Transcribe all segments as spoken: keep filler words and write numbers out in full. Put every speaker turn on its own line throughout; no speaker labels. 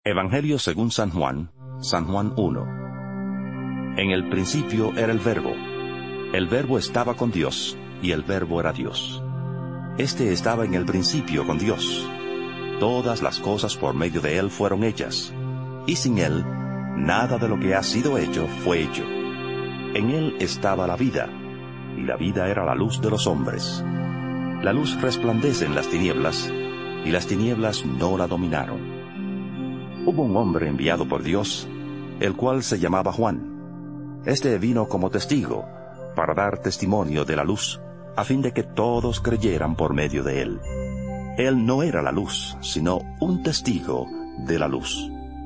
Evangelio según San Juan, San Juan uno. En el principio era el Verbo. El Verbo estaba con Dios, y el Verbo era Dios. Este estaba en el principio con Dios. Todas las cosas por medio de él fueron hechas, y sin él, nada de lo que ha sido hecho fue hecho. En él estaba la vida, y la vida era la luz de los hombres. La luz resplandece en las tinieblas, y las tinieblas no la dominaron. Hubo un hombre enviado por Dios, el cual se llamaba Juan. Este vino como testigo, para dar testimonio de la luz, a fin de que todos creyeran por medio de él. Él no era la luz, sino un testigo de la luz.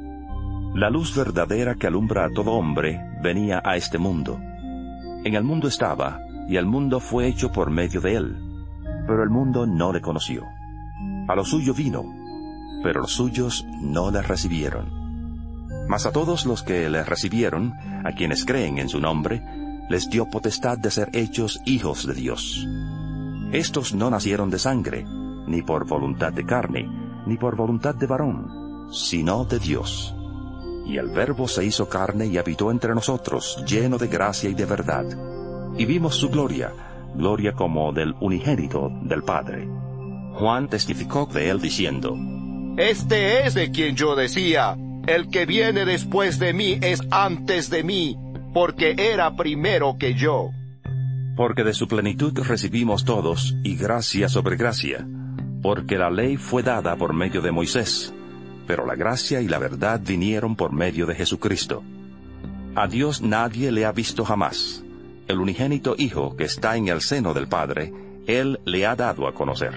La luz verdadera que alumbra a todo hombre venía a este mundo. En el mundo estaba, y el mundo fue hecho por medio de él, pero el mundo no le conoció. A lo suyo vino, pero los suyos no le recibieron. Mas a todos los que le recibieron, a quienes creen en su nombre, les dio potestad de ser hechos hijos de Dios. Estos no nacieron de sangre, ni por voluntad de carne, ni por voluntad de varón, sino de Dios. Y el Verbo se hizo carne y habitó entre nosotros, lleno de gracia y de verdad. Y vimos su gloria, gloria como del unigénito del Padre. Juan testificó de él diciendo:
Este es de quien yo decía, el que viene después de mí es antes de mí, porque era primero que yo.
Porque de su plenitud recibimos todos, y gracia sobre gracia, porque la ley fue dada por medio de Moisés, pero la gracia y la verdad vinieron por medio de Jesucristo. A Dios nadie le ha visto jamás. El unigénito Hijo que está en el seno del Padre, Él le ha dado a conocer.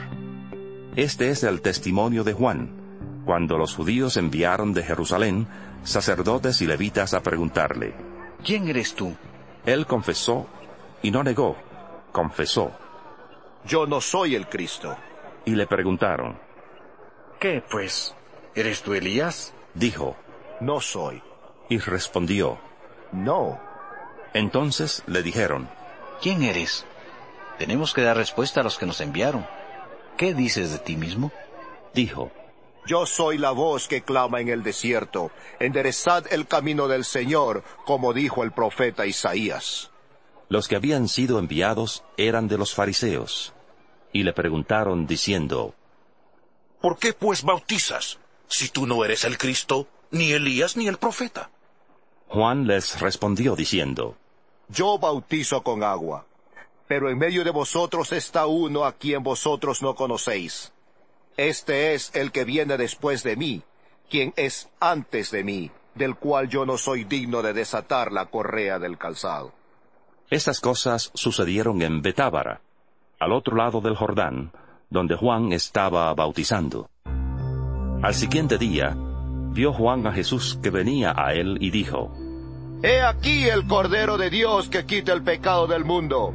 Este es el testimonio de Juan, cuando los judíos enviaron de Jerusalén sacerdotes y levitas a preguntarle:
¿Quién eres tú?
Él confesó, y no negó, confesó.
Yo no soy el Cristo.
Y le preguntaron:
¿Qué, pues? ¿Eres tú Elías?
Dijo:
No soy.
Y respondió:
No.
Entonces le dijeron:
¿Quién eres? Tenemos que dar respuesta a los que nos enviaron. ¿Qué dices de ti mismo?
Dijo:
Yo soy la voz que clama en el desierto, enderezad el camino del Señor, como dijo el profeta Isaías.
Los que habían sido enviados eran de los fariseos, y le preguntaron diciendo:
¿Por qué pues bautizas, si tú no eres el Cristo, ni Elías, ni el profeta?
Juan les respondió diciendo:
Yo bautizo con agua, pero en medio de vosotros está uno a quien vosotros no conocéis. Este es el que viene después de mí, quien es antes de mí, del cual yo no soy digno de desatar la correa del calzado.
Estas cosas sucedieron en Betábara, al otro lado del Jordán, donde Juan estaba bautizando. Al siguiente día, vio Juan a Jesús que venía a él y dijo:
He aquí el Cordero de Dios que quita el pecado del mundo.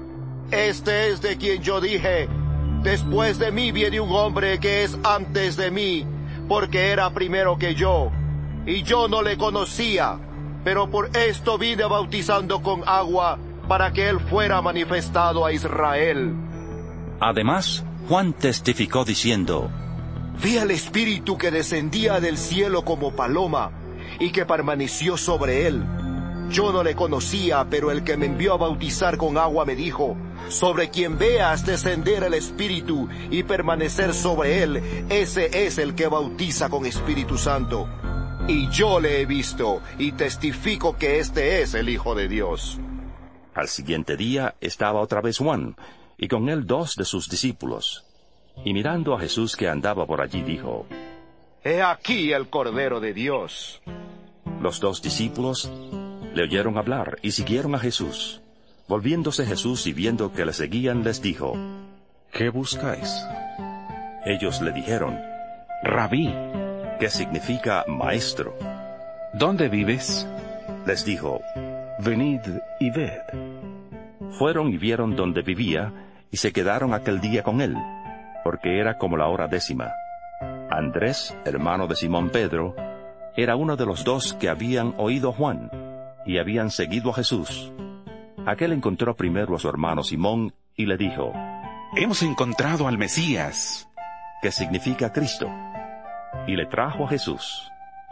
Este es de quien yo dije: Después de mí viene un hombre que es antes de mí, porque era primero que yo, y yo no le conocía, pero por esto vine bautizando con agua, para que él fuera manifestado a Israel.
Además, Juan testificó diciendo:
Vi al Espíritu que descendía del cielo como paloma, y que permaneció sobre él. Yo no le conocía, pero el que me envió a bautizar con agua me dijo: Sobre quien veas descender el Espíritu y permanecer sobre él, ese es el que bautiza con Espíritu Santo. Y yo le he visto, y testifico que este es el Hijo de Dios.
Al siguiente día estaba otra vez Juan, y con él dos de sus discípulos. Y mirando a Jesús que andaba por allí, dijo:
He aquí el Cordero de Dios.
Los dos discípulos le oyeron hablar y siguieron a Jesús. Volviéndose Jesús y viendo que le seguían, les dijo:
¿Qué buscáis?
Ellos le dijeron:
Rabí,
que significa maestro.
¿dónde vives?
Les dijo:
Venid y ved.
Fueron y vieron donde vivía, y se quedaron aquel día con él, porque era como la hora décima. Andrés, hermano de Simón Pedro, era uno de los dos que habían oído a Juan, y habían seguido a Jesús. Aquel encontró primero a su hermano Simón, y le dijo:
Hemos encontrado al Mesías,
que significa Cristo. Y le trajo a Jesús.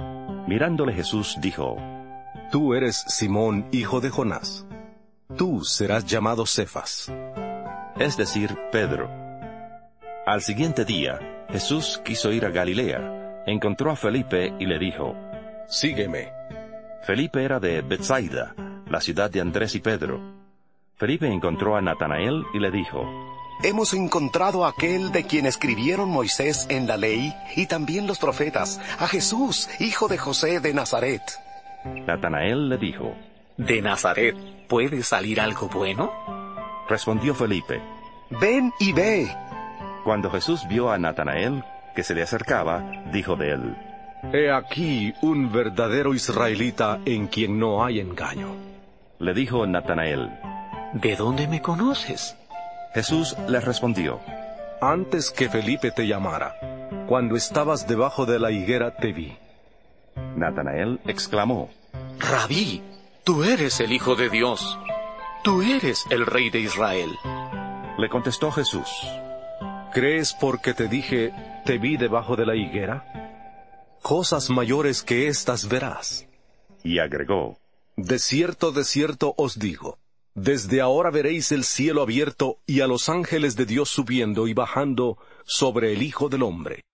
Mirándole Jesús dijo,
Tú eres Simón, hijo de Jonás. Tú serás llamado Cefas.
es decir, Pedro. Al siguiente día, Jesús quiso ir a Galilea. Encontró a Felipe y le dijo,
Sígueme.
Felipe era de Betsaida, la ciudad de Andrés y Pedro. Felipe encontró a Natanael y le dijo,
Hemos encontrado a aquel de quien escribieron Moisés en la ley y también los profetas, a Jesús, hijo de José de Nazaret.
Natanael le dijo,
¿De Nazaret puede salir algo bueno?
respondió Felipe.
Ven y ve.
Cuando Jesús vio a Natanael, que se le acercaba, dijo de él,
He aquí un verdadero israelita en quien no hay engaño.
le dijo Natanael.
¿De dónde me conoces?
Jesús le respondió,
Antes que Felipe te llamara, cuando estabas debajo de la higuera te vi.
Natanael exclamó,
Rabí, tú eres el Hijo de Dios. Tú eres el Rey de Israel.
le contestó Jesús,
¿Crees porque te dije, te vi debajo de la higuera? Cosas mayores que estas verás.
y agregó,
De cierto, de cierto os digo, desde ahora veréis el cielo abierto y a los ángeles de Dios subiendo y bajando sobre el Hijo del Hombre.